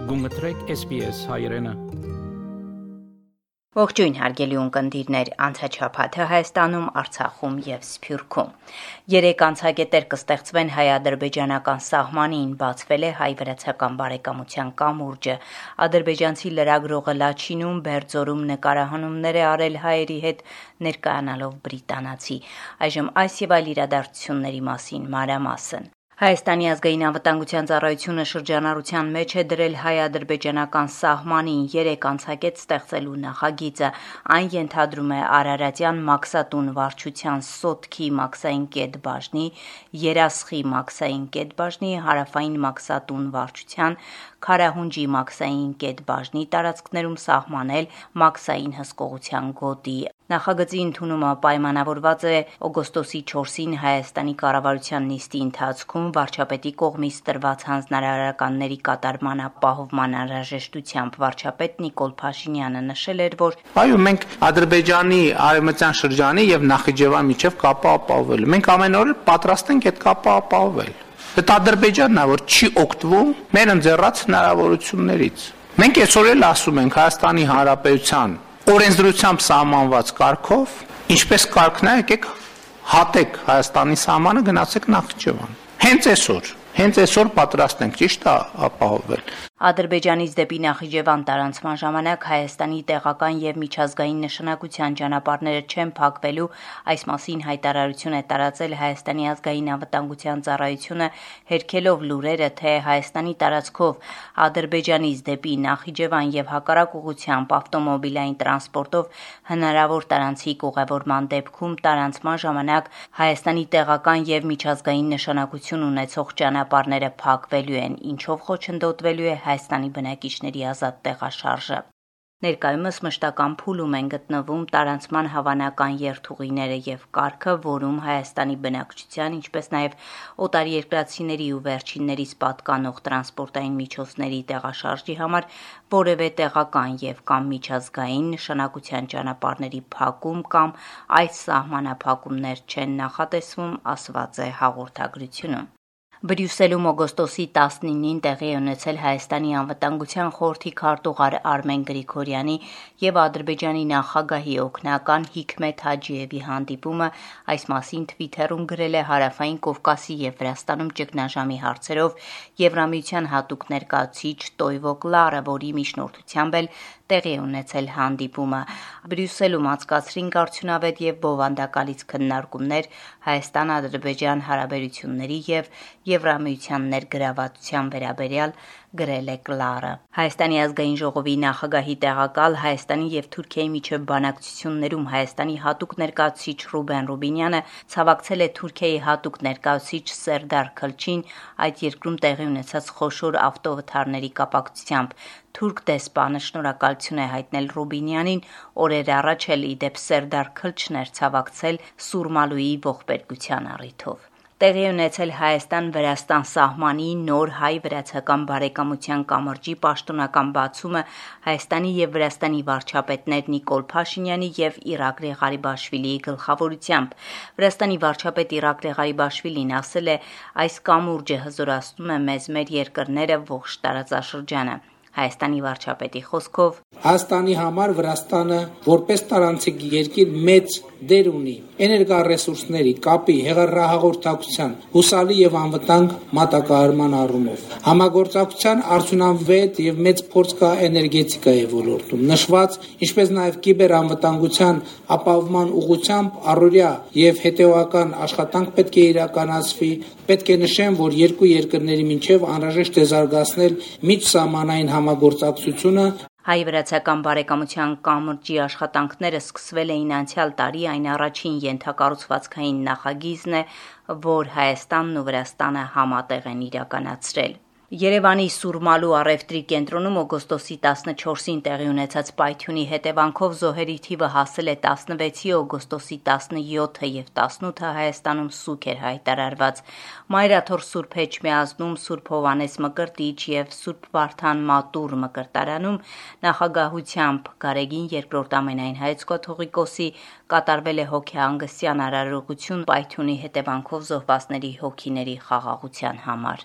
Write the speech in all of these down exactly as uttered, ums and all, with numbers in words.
Գումտրեք S B S հայրենը։ Ողջույն հարգելի ունկնդիրներ, անցաչափաթը Հայաստանում, Արցախում եւ Սփյուռքում։ Երեք անցագետեր կստեղծվեն հայ-ադրբեջանական սահմանին, բացվել է հայ-վրացական բարեկամության կամուրջը։ Ադրբեջանցի լրագրողը Լաչինում, Բերձորում նկարահանումներ է արել հայերի հետ, ներկայանալով բրիտանացի։ Այժմ այս եւ այլ իրադարձությունների մասին մանրամասն։ Հայաստանի ազգային անվտանգության ծառայությունը շրջանառության մեջ է դրել հայ-ադրբեջանական սահմանին երեք անցագետ ստեղծելու նախագիծը։ Այն ենթադրում է Արարատյան մաքսատուն վարչության Սոտքի մաքսային կետբաժնի, Երասխի մաքսային կետբաժնի, Հարավային մաքսատուն վարչության, Քարահունջի մաքսային կետբաժնի տարածքներում սահմանել մաքսային հսկողության գոտի։ Նախագծի ընդունումը պայմանավորված է օգոստոսի չորսին Հայաստանի կառավարության նիստի ընթացքում վարչապետի կողմից տրված հանձնարարականների կատարման ապահովման անհրաժեշտությամբ։ Վարչապետ Նիկոլ Փաշինյանը նշել էր, որ այո, մենք Ադրբեջանի արևմտյան շրջանի եւ Նախիջևանի միջև կապը ապահովելու։ Մենք ամեն օր պատրաստ ենք այդ կապը ապահովել։ Դա Ադրբեջանն է, որ չի օգտվում մեր ընձեռած հնարավորություններից։ Մենք այսօր էլ ասում ենք Հայաստանի Հանրապետության օրենսդրությամբ սահմանված կարգով, ինչպես կարգն է, եկեք հատեք Հայաստանի սահմանը, գնացեք Նախիջևան։ Հենց այսօր, հենց այսօր պատրաստ ենք ճիշտ ապահովել։ Ադրբեջանից դեպի Նախիջևան տարանցման ժամանակ Հայաստանի տեղական եւ միջազգային նշանակության ճանապարհները չեն փակվելու, այս մասին հայտարարություն է տարածել Հայաստանի ազգային անվտանգության ծառայությունը, հերքելով լուրերը, թե Հայաստանի տարածքով Ադրբեջանից դեպի Նախիջևան եւ հակառակ ուղղությամբ ավտոմոբիլային տրանսպորտով հնարավոր տարանցիկ ուղևորման դեպքում տարանցման ժամանակ Հայաստանի տեղական եւ միջազգային նշանակություն ունեցող ճանապարհները փակվելու են, ինչով խոչընդոտվելու է Հայաստանի բնակիչների ազատ տեղաշարժը։ Ներկայումս մշտական փուլում են գտնվում տարանցման հավանական երթուղիները եւ կարգը, որում Հայաստանի բնակչության, ինչպես նաեւ օտարերկրացիների ու վերջիններից պատկանող տրանսպորտային միջոցների տեղաշարժի համար որևէ տեղական եւ կամ միջազգային նշանակության ճանապարհների փակում կամ այս սահմանափակումներ չեն նախատեսվում, ասված է հաղորդագրությունում։ Բրյուսելում օգոստոսի տասնինին տեղի է ունեցել Հայաստանի անվտանգության խորհրդի քարտուղար Արմեն Գրիգորյանի եւ Ադրբեջանի նախագահի օգնական Հիկմետ Հաջիևի հանդիպումը, այս մասին Twitter-ում գրել է Հարավային Կովկասի եւ Վրաստանում ճգնաժամի հարցերով Եվրամիության հատուկ ներկայացուցիչ Տոյվո Կլարը, որի միջնորդությամբ էլ տեղի է ունեցել հանդիպումը։ Բրյուսելում անցկացրին արդյունավետ եւ բովանդակալից քննարկումներ Հայաստան-Ադրբեջան հարաբերությունների եւ Եվրամիության ներգրավվածության վերաբերյալ, գրել է Կլարը։ Հայաստանի ազգային ժողովի նախագահի տեղակալ Հայաստանի եւ Թուրքիայի միջև բանակցություններում Հայաստանի հատուկ ներկայացուցիչ Ռուբեն Ռուբինյանը ցավակցել է Թուրքիայի հատուկ ներկայացուցիչ Սերդար Քլչին այդ երկրում տեղի ունեցած խոշոր ավտովթարների կապակցությամբ։ Թուրք դեսպանը շնորհակալություն է հայտնել Ռուբինյանին, օրեր առաջ էլ իդեպ Սերդար Քլչն էր ցավակցել Սուրմալուի ողբերգության առիթով։ Տեղի ունեցել Հայաստան-Վրաստան սահմանի նոր հայ-վրացական բարեկամության կամրջի պաշտոնական բացումը Հայաստանի եւ Վրաստանի վարչապետներ Նիկոլ Փաշինյանի եւ Իրակլի Ղարիբաշվիլիի գլխավորությամբ։ Վրաստանի վարչապետ Իրակլի Ղարիբաշվիլին ասել է, այս կամուրջը հզորացնում է մեզ մեր երկրները ողջ տարածաշրջանը։ Հայաստանի վարչապետի խոսքով Հայաստանի համար Վրաստանը որպես տարանցիկ երկիր մեծ դեր ունի էներգառեսուրսների, կապի, հեղափոխության, հուսալի եւ անվտանգ մատակարարման առումով։ Համագործակցության արդյունավետ եւ մեծ փորձ կա էներգետիկայի ոլորտում։ Նշված, ինչպես նաեւ կիբերանվտանգության ապահովման ուղղությամբ առօրյա եւ հետեւական աշխատանք պետք է իրականացվի։ Պետք է նշեմ, որ երկու երկրների միջև անհրաժեշտ է զարգացնել միջսահմանային համագործակցությունը։ Հայ-վրացական բարեկամության կամրջի աշխատանքները սկսվել էին անցյալ տարի, այն առաջին ենթակառուցվածքային նախագիծն է, որ Հայաստանն ու Վրաստանը համատեղ են իրականացրել։ Երևանի Սուրմալու առևտրի կենտրոնում օգոստոսի տասնչորսին տեղի ունեցած պայթյունի հետևանքով զոհերի թիվը հասել է տասնվեցի, օգոստոսի տասնյոթը եւ տասնութը Հայաստանում սուկ էր հայտարարված։ Մայրաթոր Սուրբ Էջմիածնում, Սուրբ Հովհաննես Մկրտիչ եւ Սուրբ Վարդան Մատուր մկրտարանում նախագահությամբ Գարեգին երկրորդ ամենայն հայոց կաթողիկոսի կատարվել է հոգեհանգստյան արարողություն պայթյունի հետևանքով զոհվածների հոգիների խաղաղության համար։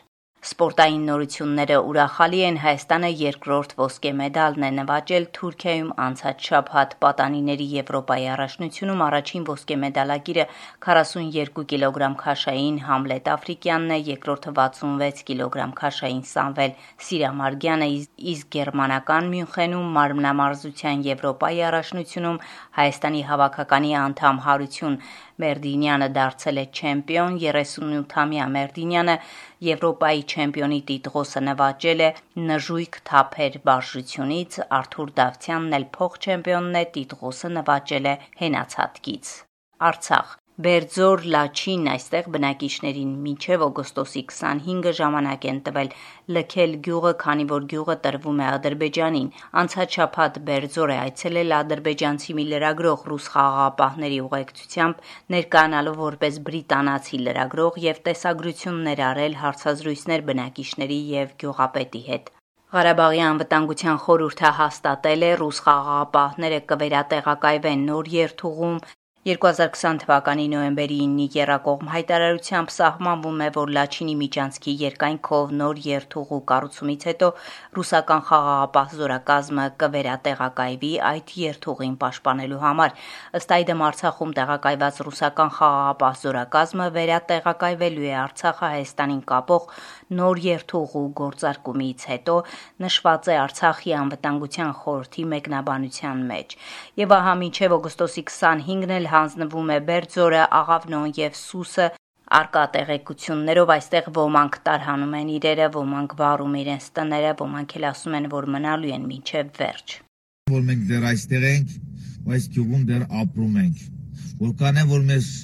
Սպորտային նորությունները ուրախալի են, Հայաստանը երկրորդ ոսկե մեդալն է նվաճել Թուրքիայում անցած շաբաթ պատանիների Եվրոպայի առաջնությունում առաջին ոսկե մեդալագիրը քառասունյոթ կիլոգրամ քաշային Համլետ Աֆրիկյանն է, երկրորդը վաթսունվեց կիլոգրամ քաշային Սամվել Սիրամարգյանը, իսկ գերմանական Մյունխենում մարմնամարզության Եվրոպայի առաջնությունում Հայաստանի հավաքականի անդամ Հարություն Մերդինյանը դարձել է չեմպիոն, երեսունութամյա Մերդինյանը Եվրոպայի չեմպիոնի տիտղոսը նվաճել է նժույգ թափեր բարձրությունից, Արթուր Դավթյանն էլ փոխչեմպիոնն է, տիտղոսը նվաճել է հենացատկից։ Արցախ Բերձոր Լաչին այստեղ բնակիչներին մինչև օգոստոսի քսանհինգը ժամանակ են տվել լքել գյուղը, քանի որ գյուղը տրվում է Ադրբեջանին։ Անցած շաբաթ Բերձոր է այցելել ադրբեջանցի մի լրագրող ռուս խաղաղապահների ուղեկցությամբ, ներկայանալով որպես բրիտանացի լրագրող եւ տեսագրություններ արել հարցազրույցներ բնակիչների եւ գյուղապետի հետ։ Ղարաբաղի անվտանգության խորհուրդը հաստատել է ռուս խաղաղապահները կվերատեղակայվեն նոր երթուղում։ երկու հազար քսան թվականի նոյեմբերի ինը եռակողմ հայտարարությամբ սահմանվում է, որ Լաչինի միջանցքի երկայնքով նոր երթուղու կառուցումից հետո ռուսական խաղաղապահ զորակազմը կվերատեղակայվի այդ երթուղին պաշտպանելու համար։ Ըստ այդմ Արցախում տեղակայված ռուսական խաղաղապահ զորակազմը վերատեղակայվելու է Արցախը Հայաստանին կապող նոր երթուղու գործարկումից հետո, նշված է Արցախի անվտանգության խորհրդի մեկնաբանության մեջ։ Եվ ահա մինչև օգոստոսի քսանհինգն էլ հանձնվում է Բերձորը, Աղավնոն եւ Սուսը։ Արկա տեղեկություններով այստեղ ոմանք տարհանում են իրերը, ոմանք վառում իրենց տները, ոմանք էլ ասում են, որ մնալու են մինչև վերջ։ Որ մենք դեռ այստեղ ենք, այս գյուղում դեռ ապրում ենք։ Որքան է որ մեզ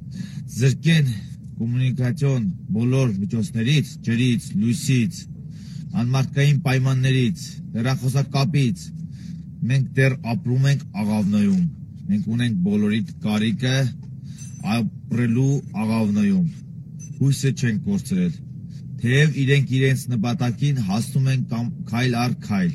զրկեն կոմունիկացիոն բոլոր միջոցներից, ջրից, լույսից, անմարդկային պայմաններից, հեռախոսակապից, մենք դեռ ապրում ենք Աղավնոյում։ Մենք ունենք բոլորիդ կարիքը ապրելու Աղավնոյում։ Հույսը չենք կորցրել։ Թեև իրենք իրենց նպատակին հասնում են կամ քայլ առ քայլ։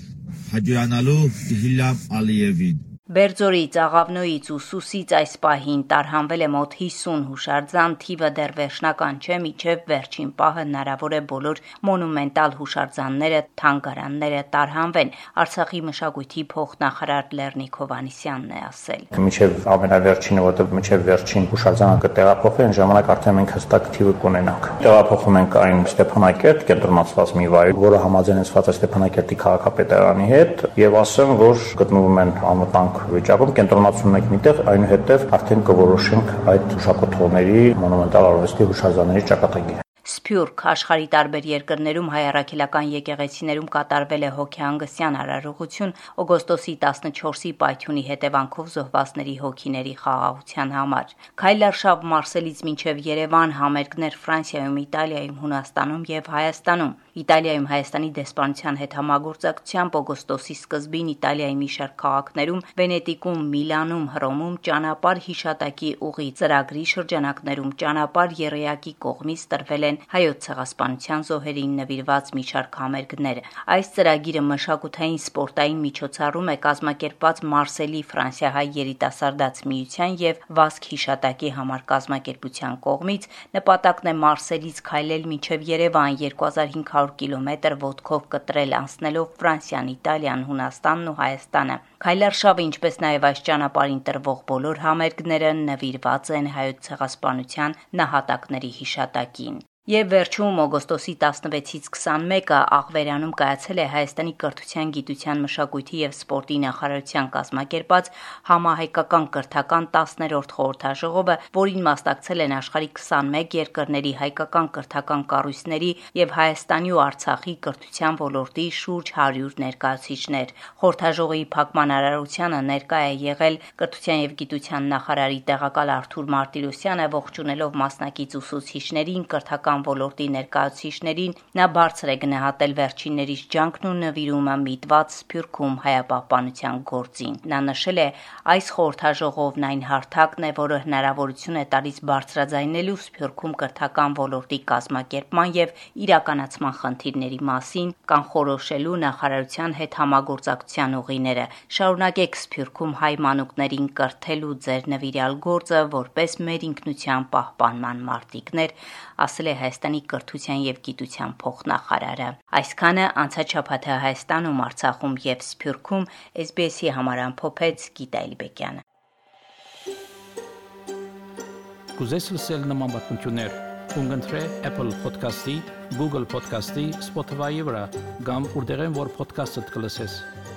Հաջողանալու Իլհամ Ալիևին։ Բերձորից, Աղավնոյից ու Սուսից այս պահին տարհանվել է մոտ հիսուն հուշարձան, թիվը դեռ վերջնական չէ, մինչև վերջին պահը հնարավոր է բոլոր մոնումենտալ հուշարձանները, թանգարանները տարհանվեն, Արցախի մշակույթի փոխնախարար Լեռնիկ Հովհաննիսյանն է ասել։ Մինչև ամենավերջինը, որտեղ մինչև վերջին հուշարձանը կտեղափոխվի, այն ժամանակ արդեն մենք հստակ թիվը կունենանք։ Տեղափոխում ենք այն Ստեփանակերտ, կենտրոնացված մի վայր, որը համաձայնեցված է Ստեփանակերտի քաղաքապետարանի հետ, եւ ասեմ, որ գտնվում են անվտանգ վիճակում, կենտրոնացում ենք միտեղ, այնուհետև արդեն կորոշենք այդ հուշակոթողների մոնումենտալ արվեստի հուշարձանների ճակատագիրը։ Սփյուռք աշխարհի տարբեր երկրներում հայ առաքելական եկեղեցիներում կատարվել է հոգեհանգստյան արարողություն օգոստոսի տասնչորսի պայթյունի հետևանքով զոհվածների հոգիների խաղաղության համար։ Քայլարշավ Մարսելից մինչև Երևան, համերգներ Ֆրանսիայում, Իտալիայում, Հունաստանում եւ Հայաստանում։ Իտալիայում Հայաստանի դեսպանության հետ համագործակցությամբ օգոստոսի սկզբին Իտալիայի մի շարք քաղաքներում, Վենետիկում, Միլանում, Հռոմում ճանապարհ հիշատակի ուղի ծրագրի շրջանակներում ճանապարհ եռյակի կողմից տրվել են հայոց ցեղասպանության զոհերին նվիրված մի շարք համերգներ։ Այս ծրագիրը մշակութային սպորտային միջոցառում է կազմակերպված Մարսելի ֆրանսիահայ երիտասարդաց միության եւ Վասկ հիշատակի համար կազմակերպության կողմից։ Նպատակն է Մարսելից քայլել մինչև Երևան երկու հազար հինգ հարյուր կիլոմետր ոտքով կտրել անցնելով Ֆրանսիան, Իտալիան, Հունաստանն ու Հայաստանը։ Քայլարշավը, ինչպես նաև այս ճանապարհին տրվող բոլոր համերգները նվիրված են հայոց ցեղասպանության նահատակների հիշատակին։ Եվ վերջում օգոստոսի տասնվեցից քսանմեկը Աղվերանում կայացել է Հայաստանի կրթության, գիտության, մշակույթի եւ սպորտի նախարարության կազմակերպած համահայկական կրթական տասներորդ խորհրդաժողովը, որին մասնակցել են աշխարհի քսանմեկ երկրների հայկական կրթական կառույցների եւ Հայաստանի ու Արցախի կրթության ոլորտի շուրջ հարյուր ներկայացուցիչներ։ Խորհրդաժողովի փակման արարողությանը ներկա է եղել կրթության եւ գիտության նախարարի տեղակալ Արթուր Մարտիրոսյանը, ողջունելով մասնակից ուսուցիչներին, կրթական ոլորտի ներկայացուցիչներին, նա բարձր է գնահատել վերջիններիս ջանքն ու նվիրումը միտված Սփյուռքում հայապահպանության գործին։ Նա նշել է, այս խորհրդաժողովն այն հարթակն է, որը հնարավորություն է տալիս բարձրաձայնելու Սփյուռքում կրթական ոլորտի կազմակերպման եւ իրականացման խնդիրների մասին, կանխորոշելու նախարարության հետ համագործակցության ուղիները։ Շարունակեք Սփյուռքում հայ մանուկներին կրթելու ձեր նվիրյալ գործը որպես մեր ինքնության պահպանման մարտիկներ, ասել է Հայաստանի կրթության եւ գիտության փոխնախարարը։ Այսքանը անցած շաբաթը Հայաստանում, Արցախում եւ Սփյուռքում S B S-ի համար ամփոփեց Գիտա Իլբեկյանը։ Կուզես լսել նման բանություններ, կընտրե Apple Podcast-ի, Google Podcast-ի, Spotify-ի վրա, կամ որտեղեն որ podcast-ը կլսես։